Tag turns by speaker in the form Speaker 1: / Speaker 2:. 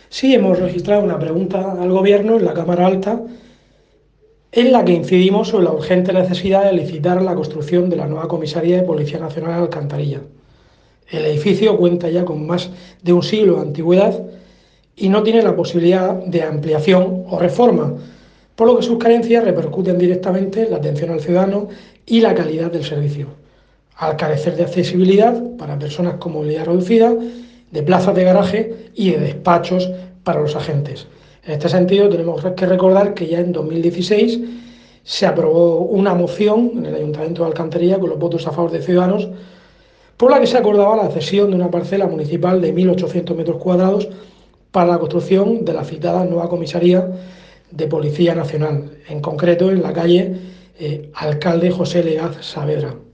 Speaker 1: Sí, hemos registrado una pregunta al Gobierno en la Cámara Alta en la que incidimos sobre la urgente necesidad de licitar la construcción de la nueva comisaría de Policía Nacional de Alcantarilla. El edificio cuenta ya con más de un siglo de antigüedad y no tiene la posibilidad de ampliación o reforma, por lo que sus carencias repercuten directamente en la atención al ciudadano y la calidad del servicio, al carecer de accesibilidad para personas con movilidad reducida, de plazas de garaje y de despachos para los agentes. En este sentido, tenemos que recordar que ya en 2016 se aprobó una moción en el Ayuntamiento de Alcantarilla con los votos a favor de Ciudadanos por la que se acordaba la cesión de una parcela municipal de 1.800 metros cuadrados para la construcción de la citada nueva comisaría de Policía Nacional, en concreto en la calle Alcalde José Legaz Saavedra.